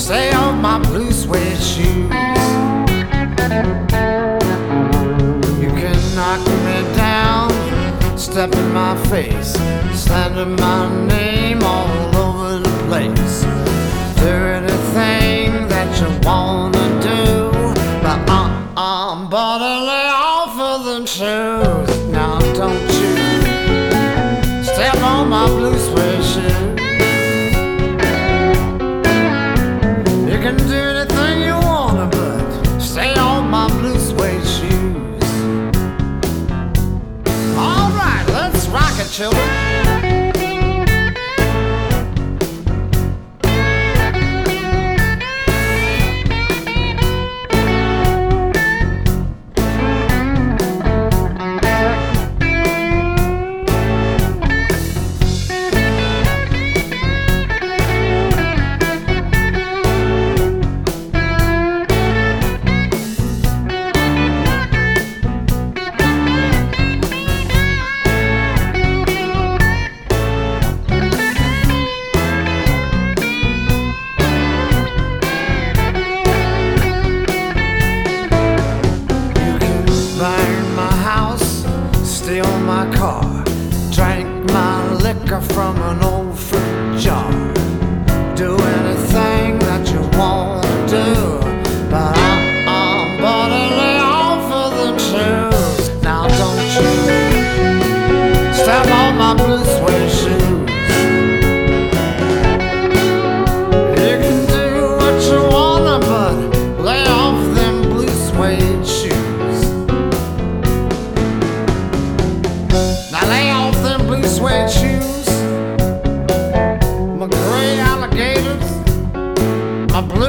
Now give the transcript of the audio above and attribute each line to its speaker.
Speaker 1: Stay on my blue suede shoes. You can knock me down, step in my face, slander my name all over the place. Do anything that you wanna do, but lay off of them shoes. Now don't you step on my blue suede shoes. You can do anything you wanna, but stay on my blue suede shoes. All right, let's rock it, children. Steal my car, drank my liquor from an old fruit jar. Do anything that you want to do, but lay off of them shoes. Now don't you step on my blue suede shoes. You can do what you wanna, but lay off them blue suede shoes. Now lay off them blue suede shoes, my gray alligators, my blue